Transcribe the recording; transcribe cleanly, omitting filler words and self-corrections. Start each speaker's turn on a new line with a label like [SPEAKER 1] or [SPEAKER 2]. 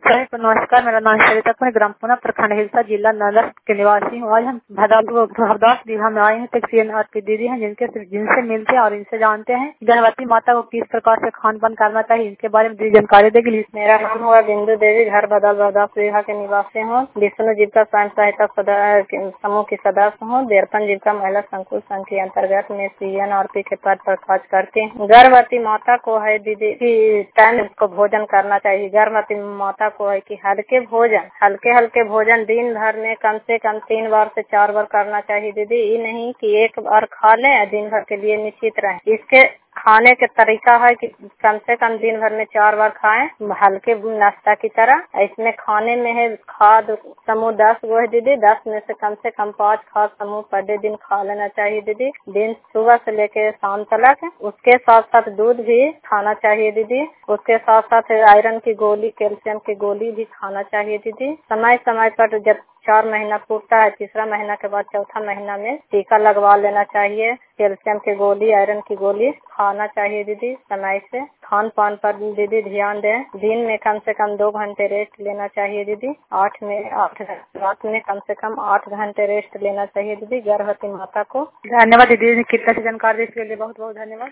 [SPEAKER 1] नमस्कार, मेरा नाम सरिता कुमार, ग्राम पुना, प्रखंड हिलसा, जिला नालंदा के निवासी हूँ। आज हम भरदास विवाह में आए हैं। एक सीएनआरपी दीदी हैं जिनसे मिलते हैं और इनसे जानते हैं गर्भवती माता को किस प्रकार से खान पान करना चाहिए, इनके बारे में दीदी जानकारी देगी।
[SPEAKER 2] मेरा नाम हुआ बिंदु देवी, घर भरदास विवाह के निवासी हूँ। विष्णु जीविका स्वयं सहायता समूह की सदस्य हूँ। देरपन जीविका महिला संकुल संघ के अंतर्गत में सीएनआरपी के पद पर कार्य करती हूँ। गर्भवती माता को है दीदी की टाइम को भोजन करना चाहिए। गर्भवती माता को है कि हल्के भोजन दिन भर में कम से कम 3 बार से 4 बार करना चाहिए दीदी। ये नहीं कि एक बार खा लें दिन भर के लिए निश्चित रहें। इसके खाने के तरीका है कि कम से कम दिन भर में 4 बार खाएं, हल्के नाश्ता की तरह। इसमें खाने में है खाद समूह 10 गो है दीदी। 10 में से कम 5 खाद समूह पर डे दिन खा लेना चाहिए दीदी, दिन सुबह से लेकर शाम तक। उसके साथ साथ दूध भी खाना चाहिए दीदी। उसके साथ साथ आयरन की गोली, कैल्शियम की गोली भी खाना चाहिए दीदी। समय समय पर जब 4 महीना पूर्ता है, तीसरा महीना के बाद चौथा महीना में टीका लगवा लेना चाहिए। कैल्शियम की गोली, आयरन की गोली खाना चाहिए दीदी। समय से खान पान पर दीदी ध्यान दें। दिन में कम से कम 2 घंटे रेस्ट लेना चाहिए दीदी। रात में कम से कम 8 घंटे रेस्ट लेना चाहिए दीदी गर्भवती माता को।
[SPEAKER 1] धन्यवाद दीदी, कितना जानकारी इसके लिए बहुत बहुत धन्यवाद।